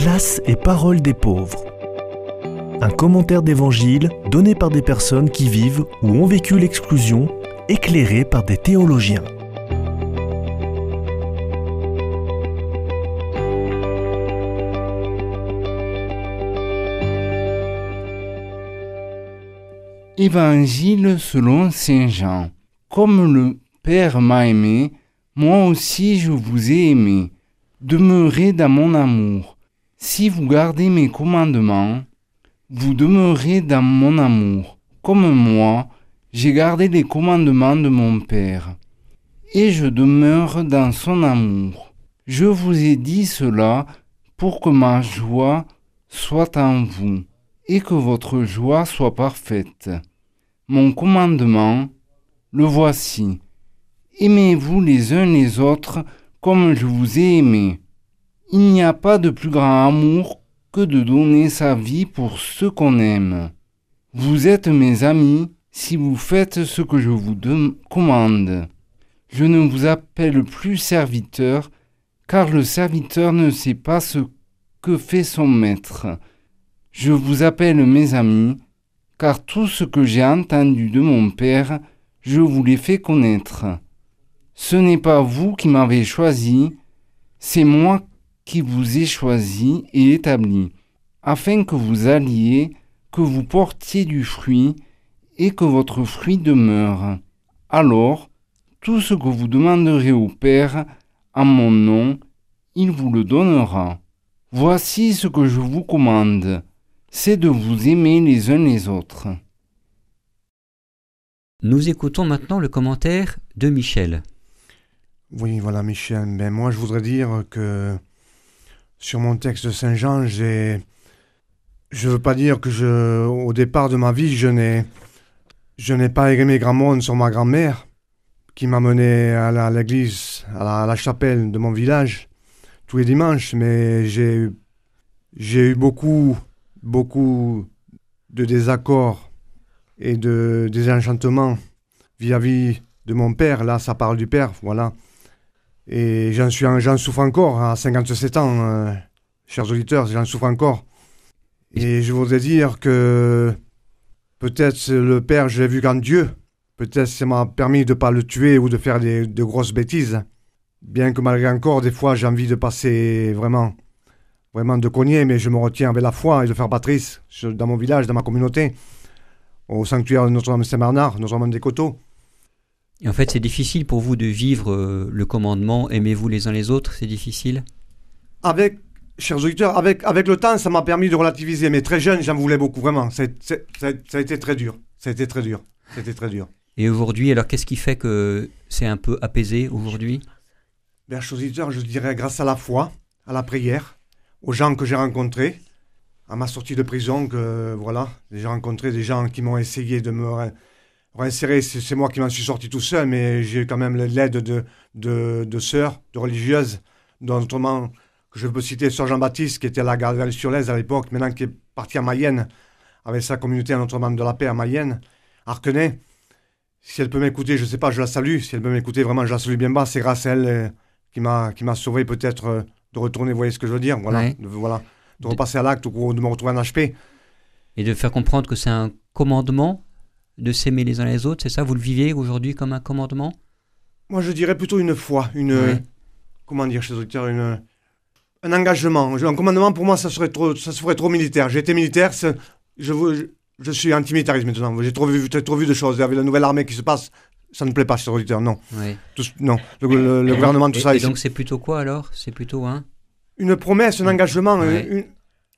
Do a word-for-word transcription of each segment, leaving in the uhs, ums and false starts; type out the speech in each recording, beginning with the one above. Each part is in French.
Glace et parole des pauvres. Un commentaire d'évangile donné par des personnes qui vivent ou ont vécu l'exclusion, éclairé par des théologiens. Évangile selon saint Jean. Comme le Père m'a aimé, moi aussi je vous ai aimé. Demeurez dans mon amour. Si vous gardez mes commandements, vous demeurez dans mon amour. Comme moi, j'ai gardé les commandements de mon Père, et je demeure dans son amour. Je vous ai dit cela pour que ma joie soit en vous, et que votre joie soit parfaite. Mon commandement, le voici. Aimez-vous les uns les autres comme je vous ai aimé. Il n'y a pas de plus grand amour que de donner sa vie pour ceux qu'on aime. Vous êtes mes amis si vous faites ce que je vous de- commande. Je ne vous appelle plus serviteur, car le serviteur ne sait pas ce que fait son maître. Je vous appelle mes amis, car tout ce que j'ai entendu de mon Père, je vous l'ai fait connaître. Ce n'est pas vous qui m'avez choisi, c'est moi qui vous ai choisi et établi, afin que vous alliez, que vous portiez du fruit, et que votre fruit demeure. Alors, tout ce que vous demanderez au Père, en mon nom, il vous le donnera. Voici ce que je vous commande, c'est de vous aimer les uns les autres. Nous écoutons maintenant le commentaire de Michel. Oui, voilà, Michel. Ben, moi, je voudrais dire que sur mon texte de Saint Jean, j'ai... je veux pas dire que je, au départ de ma vie, je n'ai, je n'ai pas aimé grand monde sur ma grand-mère, qui m'a mené à, la, à l'église, à la, à la chapelle de mon village, tous les dimanches, mais j'ai, j'ai eu beaucoup, beaucoup de désaccords et de désenchantements vis-à-vis de mon père. Là, ça parle du père, voilà. Et j'en, suis, j'en souffre encore, à cinquante-sept ans, euh, chers auditeurs, j'en souffre encore. Et je voudrais dire que peut-être le père, je l'ai vu qu'en Dieu. Peut-être ça m'a permis de ne pas le tuer ou de faire des, de grosses bêtises. Bien que malgré encore, des fois, j'ai envie de passer vraiment, vraiment de cogner, mais je me retiens avec la foi et de faire Patrice dans mon village, dans ma communauté, au sanctuaire de Notre-Dame-Saint-Bernard, Notre-Dame des Coteaux. Et en fait, c'est difficile pour vous de vivre euh, le commandement « Aimez-vous les uns les autres », c'est difficile ? Avec, chers auditeurs, avec, avec le temps, ça m'a permis de relativiser. Mais très jeune, j'en voulais beaucoup, vraiment. C'est, c'est, ça, ça a été très dur. Ça a été très dur. C'était très dur. Et aujourd'hui, alors qu'est-ce qui fait que c'est un peu apaisé aujourd'hui ? Bien, chers auditeurs, je dirais grâce à la foi, à la prière, aux gens que j'ai rencontrés, à ma sortie de prison, que voilà, j'ai rencontré des gens qui m'ont essayé de me réinsérer. C'est, c'est moi qui m'en suis sorti tout seul, mais j'ai eu quand même l'aide de, de, de sœurs, de religieuses, notamment, que je peux citer Sœur Jean-Baptiste, qui était à la gare sur l'Aise à l'époque, maintenant qui est parti à Mayenne, avec sa communauté à Notre-Dame de la Paix à Mayenne, Arquenay. Si elle peut m'écouter, je ne sais pas, je la salue. Si elle peut m'écouter, vraiment, je la salue bien bas. C'est grâce à elle euh, qui, m'a, qui m'a sauvé peut-être euh, de retourner, vous voyez ce que je veux dire, voilà, ouais. de, voilà, de repasser à l'acte ou de me retrouver en H P. Et de faire comprendre que c'est un commandement de s'aimer les uns les autres, c'est ça ? Vous le vivez aujourd'hui comme un commandement ? Moi, je dirais plutôt une foi, une... ouais. Comment dire, chez les auditeurs, une... Un engagement. Un commandement, pour moi, ça serait trop, ça serait trop militaire. J'ai été militaire, je, je, je suis anti-militariste maintenant. J'ai trop vu, j'ai trop vu de choses. Avec la nouvelle armée qui se passe, ça ne plaît pas chez les auditeurs, non. Ouais. Tout, non. Le, le, le gouvernement, tout et, ça... Et ici. donc c'est plutôt quoi alors ? C'est plutôt un... Une promesse, un engagement, ouais. une,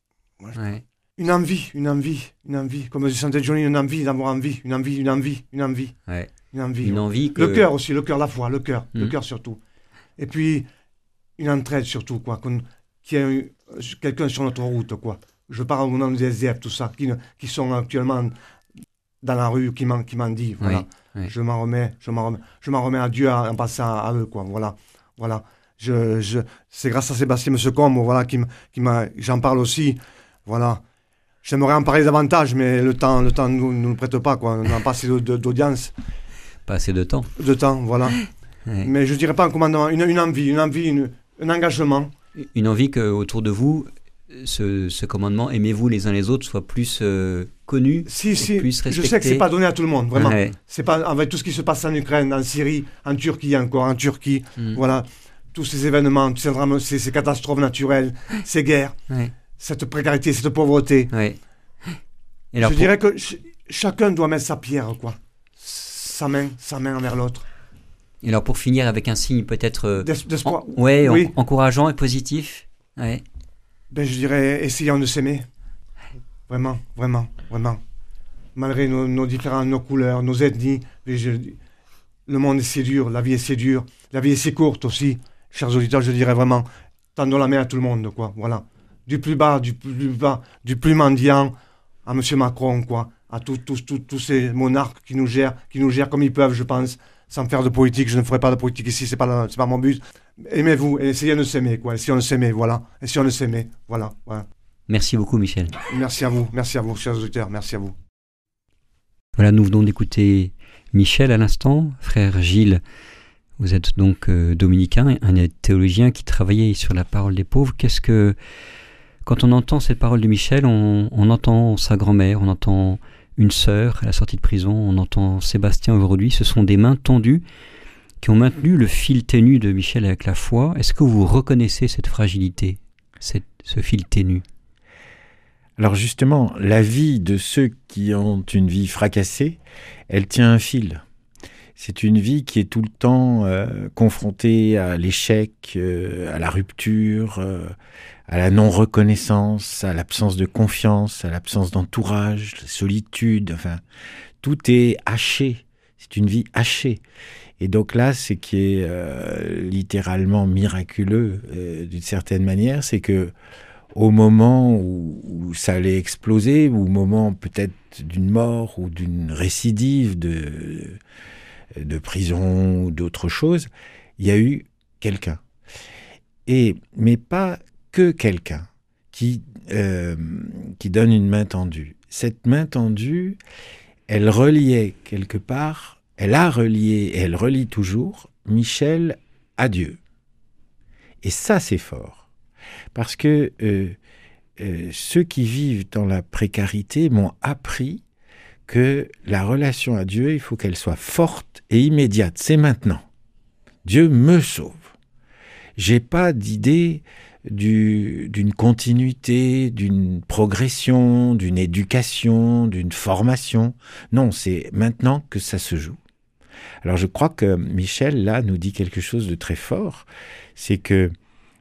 ouais. une envie, une envie, une envie. Comme dit Saint Johnny, une envie d'avoir envie, une envie, une envie, une envie. Ouais. Une envie. Une envie que... Le cœur aussi, le cœur, la foi, le cœur, mmh. le cœur surtout. Et puis, une entraide surtout, quoi. Qu'on, qu'il y ait quelqu'un sur notre route, quoi. Je parle au nom des S D F, tout ça, qui, qui sont actuellement dans la rue, qui m'en, qui m'en dit, voilà. Oui, oui. Je m'en remets, je m'en remets, je m'en remets à Dieu en passant à eux, quoi. Voilà, voilà. Je, je, c'est grâce à Sébastien Secombe, voilà, qui, qui m'a, j'en parle aussi, voilà. J'aimerais en parler davantage, mais le temps, le temps ne nous, nous prête pas, quoi. On n'a pas assez de, de, d'audience. Pas assez de temps. De temps, voilà. Ouais. Mais je dirais pas un commandement, une, une envie, une envie, une, un engagement. Une envie qu'autour de vous, ce, ce commandement, aimez-vous les uns les autres, soit plus euh, connu, Si, si, plus respecté. je sais que c'est pas donné à tout le monde, vraiment. Ouais. C'est pas avec tout ce qui se passe en Ukraine, en Syrie, en Turquie encore, en Turquie, Mm. voilà, tous ces événements, tous ces drames, ces, ces catastrophes naturelles, ces guerres, Ouais. cette précarité, cette pauvreté. Ouais. Et alors, je pour- dirais que ch- chacun doit mettre sa pierre, quoi, sa main, sa main envers l'autre. Et alors pour finir avec un signe peut-être euh, D'es- D'espoir. en- ouais, en- Oui. encourageant et positif. Ouais. Ben, je dirais, essayons de s'aimer. Vraiment, vraiment, vraiment. Malgré nos, nos différents, nos couleurs, nos ethnies, mais je- le monde est si dur, la vie est si dure, la vie est si courte aussi. Chers auditeurs, je dirais vraiment, tendons la main à tout le monde, quoi, voilà. Du plus bas, du plus bas, du plus mendiant à M. Macron, quoi, à tous, tous, tous, tous ces monarques qui nous gèrent, qui nous gèrent comme ils peuvent, je pense, sans faire de politique. Je ne ferai pas de politique ici, c'est pas, la- c'est pas mon but. Aimez-vous, et essayez de s'aimer, quoi, essayons de s'aimer, voilà, essayons de s'aimer, voilà, voilà. Merci beaucoup Michel. Merci à vous, merci à vous, chers auditeurs, merci à vous. Voilà, nous venons d'écouter Michel à l'instant, frère Gilles. Vous êtes donc euh, dominicain, un théologien qui travaillait sur la parole des pauvres. Qu'est-ce que, quand on entend cette parole de Michel, on, on entend sa grand-mère, on entend une sœur à la sortie de prison, on entend Sébastien aujourd'hui. Ce sont des mains tendues qui ont maintenu le fil ténu de Michel avec la foi. Est-ce que vous reconnaissez cette fragilité, cette, ce fil ténu? Alors justement, la vie de ceux qui ont une vie fracassée, elle tient un fil. C'est une vie qui est tout le temps euh, confrontée à l'échec, euh, à la rupture, euh, à la non-reconnaissance, à l'absence de confiance, à l'absence d'entourage, la solitude, enfin, tout est haché. C'est une vie hachée. Et donc là, ce qui est euh, littéralement miraculeux, euh, d'une certaine manière, c'est que au moment où, où ça allait exploser, ou au moment peut-être d'une mort ou d'une récidive de, de prison ou d'autre chose, il y a eu quelqu'un. Et, mais pas que quelqu'un qui, euh, qui donne une main tendue. Cette main tendue, elle reliait quelque part, elle a relié, et elle relie toujours, Michel à Dieu. Et ça, c'est fort. Parce que euh, euh, ceux qui vivent dans la précarité m'ont appris que la relation à Dieu, il faut qu'elle soit forte et immédiate. C'est maintenant. Dieu me sauve. J'ai pas d'idée du, d'une continuité, d'une progression, d'une éducation, d'une formation. Non, c'est maintenant que ça se joue. Alors je crois que Michel, là, nous dit quelque chose de très fort. C'est que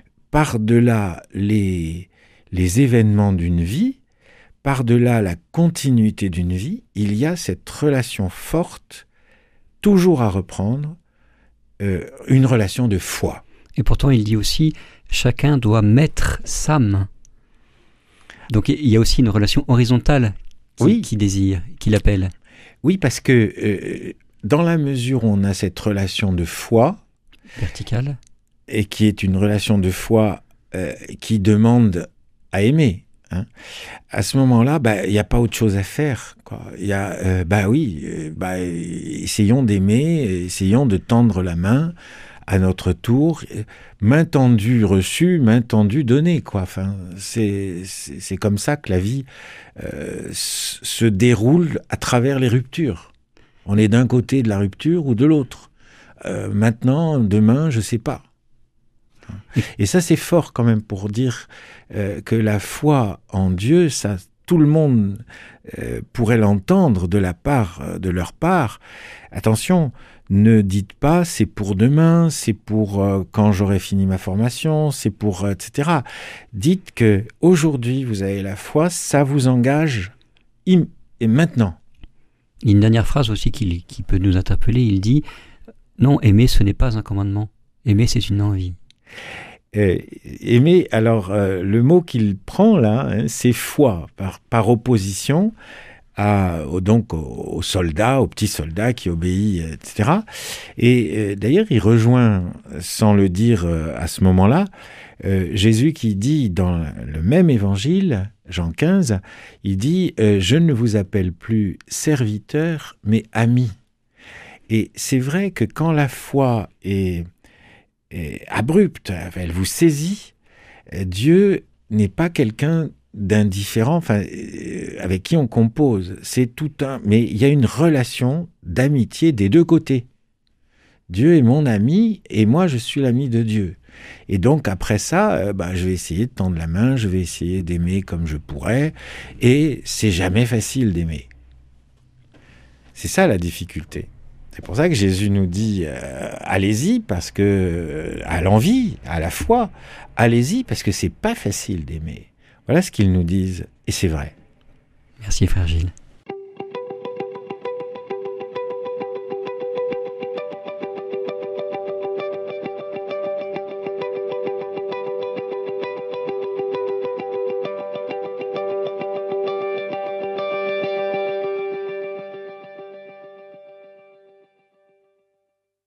par-delà les, les événements d'une vie, par-delà la continuité d'une vie, il y a cette relation forte, toujours à reprendre, euh, une relation de foi. Et pourtant, il dit aussi, chacun doit mettre sa main. Donc il y a aussi une relation horizontale qui, Oui. qui désire, qui l'appelle. Oui, parce que euh, dans la mesure où on a cette relation de foi, Verticale. et qui est une relation de foi euh, qui demande à aimer, hein, à ce moment-là, bah, il n'y a pas autre chose à faire, quoi. Il y a, euh, bah oui, euh, bah, essayons d'aimer, essayons de tendre la main à notre tour, main tendue reçue, main tendue donnée, quoi. Enfin, c'est, c'est, c'est comme ça que la vie euh, se déroule à travers les ruptures. On est d'un côté de la rupture ou de l'autre. Euh, maintenant, demain, je sais pas. Et ça, c'est fort quand même pour dire euh, que la foi en Dieu, ça, tout le monde euh, pourrait l'entendre de la part, de leur part. Attention, ne dites pas c'est pour demain, c'est pour euh, quand j'aurai fini ma formation, c'est pour euh, et cetera. Dites que aujourd'hui vous avez la foi, ça vous engage im- et maintenant. Une dernière phrase aussi qui, qui peut nous interpeller, il dit « Non, aimer, ce n'est pas un commandement. Aimer, c'est une envie. » Euh, aimer, alors euh, le mot qu'il prend là, hein, c'est foi, par, par opposition à, au, donc aux, aux soldats, aux petits soldats qui obéissent, et cetera. Et euh, d'ailleurs, il rejoint, sans le dire euh, à ce moment-là, euh, Jésus qui dit dans le même évangile, Jean quinze, il dit euh, « Je ne vous appelle plus serviteur, mais ami ». Et c'est vrai que quand la foi est, est abrupte, elle vous saisit, Dieu n'est pas quelqu'un d'indifférent, enfin, euh, avec qui on compose. C'est tout un... Mais il y a une relation d'amitié des deux côtés. Dieu est mon ami et moi, je suis l'ami de Dieu. Et donc, après ça, euh, bah, je vais essayer de tendre la main, je vais essayer d'aimer comme je pourrais. Et c'est jamais facile d'aimer. C'est ça la difficulté. C'est pour ça que Jésus nous dit euh, allez-y parce que euh, à l'envie, à la foi, allez-y parce que c'est pas facile d'aimer. Voilà ce qu'ils nous disent et c'est vrai. Merci frère Gilles.